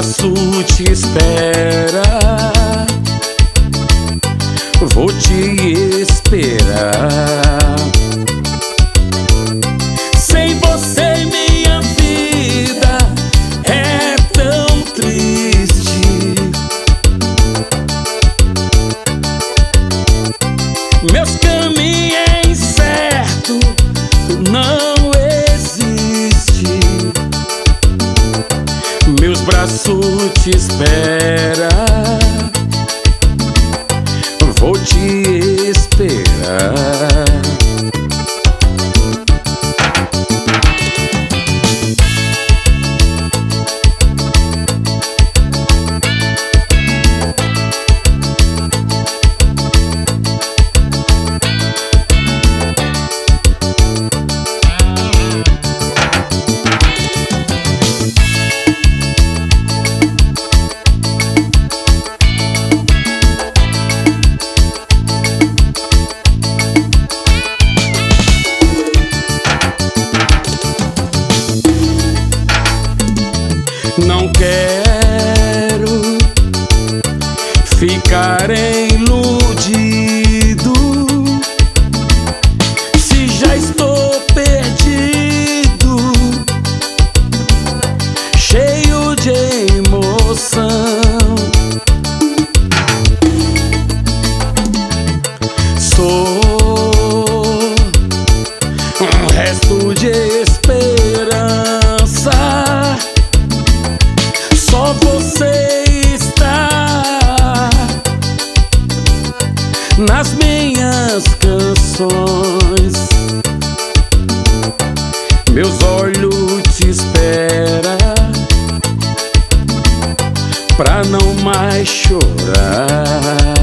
braços te espera. Vou te esperar. Sem você minha vida é tão triste. Meus caminhos é incerto, não existe. Meus braços te espera. Vou te esperar. Não quero ficar iludido se já estou perdido, cheio de emoção. Sou um resto de esperança. Só você está nas minhas canções. Meus olhos te esperam pra não mais chorar.